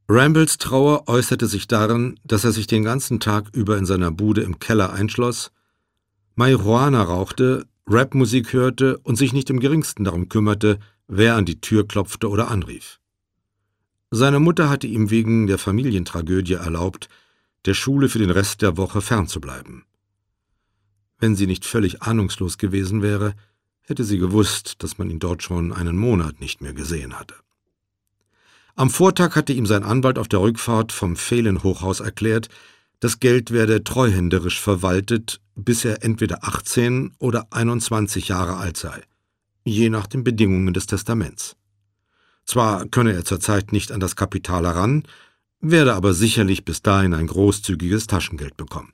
Rambles Trauer äußerte sich darin, dass er sich den ganzen Tag über in seiner Bude im Keller einschloss, Marihuana rauchte, Rapmusik hörte und sich nicht im geringsten darum kümmerte, wer an die Tür klopfte oder anrief. Seine Mutter hatte ihm wegen der Familientragödie erlaubt, der Schule für den Rest der Woche fernzubleiben. Wenn sie nicht völlig ahnungslos gewesen wäre, hätte sie gewusst, dass man ihn dort schon einen Monat nicht mehr gesehen hatte. Am Vortag hatte ihm sein Anwalt auf der Rückfahrt vom Phelan-Hochhaus erklärt, das Geld werde treuhänderisch verwaltet, bis er entweder 18 oder 21 Jahre alt sei, je nach den Bedingungen des Testaments. Zwar könne er zurzeit nicht an das Kapital heran, werde aber sicherlich bis dahin ein großzügiges Taschengeld bekommen.